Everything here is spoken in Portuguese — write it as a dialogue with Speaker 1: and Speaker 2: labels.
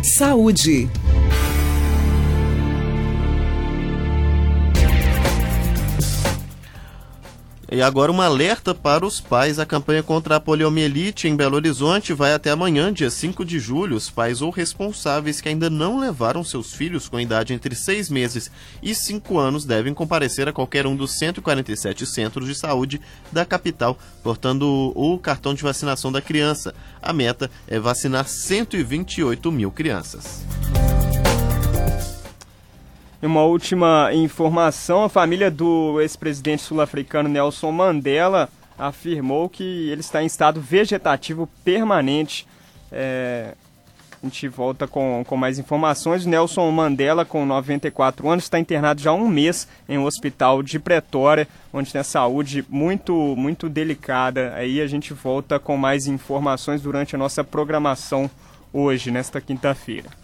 Speaker 1: Saúde.
Speaker 2: E agora um alerta para os pais. A campanha contra a poliomielite em Belo Horizonte vai até amanhã, dia 5 de julho. Os pais ou responsáveis que ainda não levaram seus filhos com idade entre 6 meses e 5 anos devem comparecer a qualquer um dos 147 centros de saúde da capital, portando o cartão de vacinação da criança. A meta é vacinar 128 mil crianças.
Speaker 3: Uma última informação, a família do ex-presidente sul-africano Nelson Mandela afirmou que ele está em estado vegetativo permanente. A gente volta com mais informações. O Nelson Mandela, com 94 anos, está internado já há um mês em um hospital de Pretória, onde tem a saúde muito delicada. Aí a gente volta com mais informações durante a nossa programação hoje, nesta quinta-feira.